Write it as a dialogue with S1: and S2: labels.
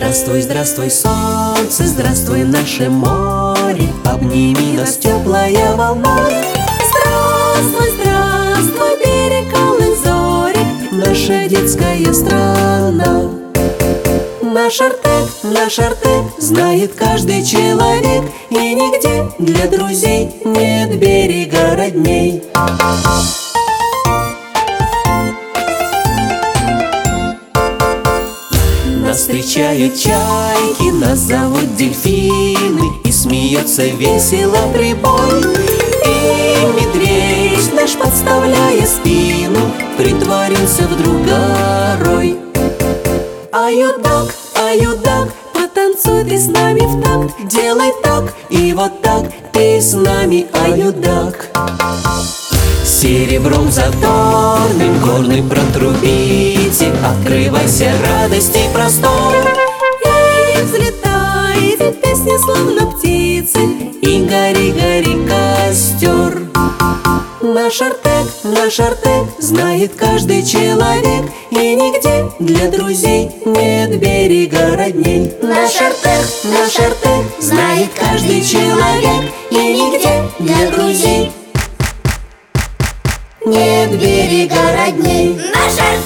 S1: Здравствуй, здравствуй, солнце, здравствуй, наше море, обними нас, теплая волна. Здравствуй, здравствуй, берег алых зорек, наша детская страна. Наш Артек знает каждый человек, и нигде для друзей нет берега родней. Нас встречают чайки, нас зовут дельфины, и смеется весело прибой. И медведь наш, подставляя спину, притворился вдруг горой. Аю-даг, потанцуй ты с нами в такт, делай так и вот так, ты с нами, аю-даг. Серебром задорным горным протрубите, открывайся, радости простор. И взлетает песня, словно птицы, и гори, гори костер. Наш Артек знает каждый человек, и нигде для друзей нет берега родней. Наш Артек знает каждый человек, и нигде для друзей нет берега родней. Наш Артек!